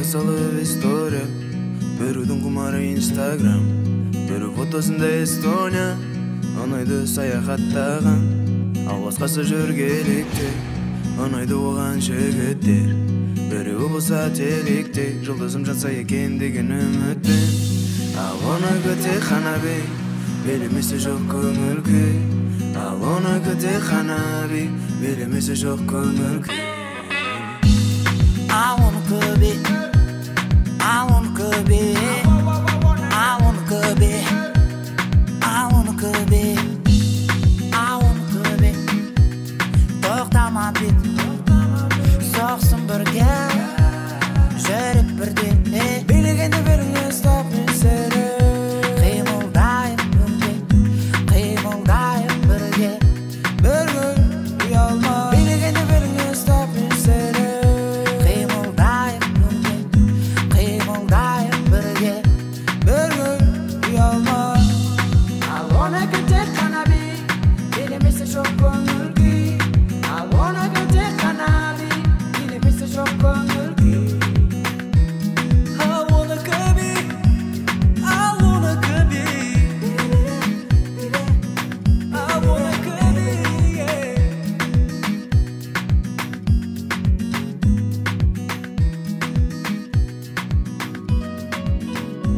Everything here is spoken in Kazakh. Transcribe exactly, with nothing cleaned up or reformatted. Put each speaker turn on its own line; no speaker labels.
салып история, бирөөдүн кумары Instagram, бирөө фотосунда Эстония, анайды саяхаттаган, ал башкасы жүргеликти, анайды оған жигиттер, бирөө болсо теликти, жолдозум жатса экен деген үмүтпен. Ал оны көте ханаби, белимиси жок көңүл күй, ал оны көте ханаби, белимиси жок көңүл күй.
I wanna club it, I wanna club it.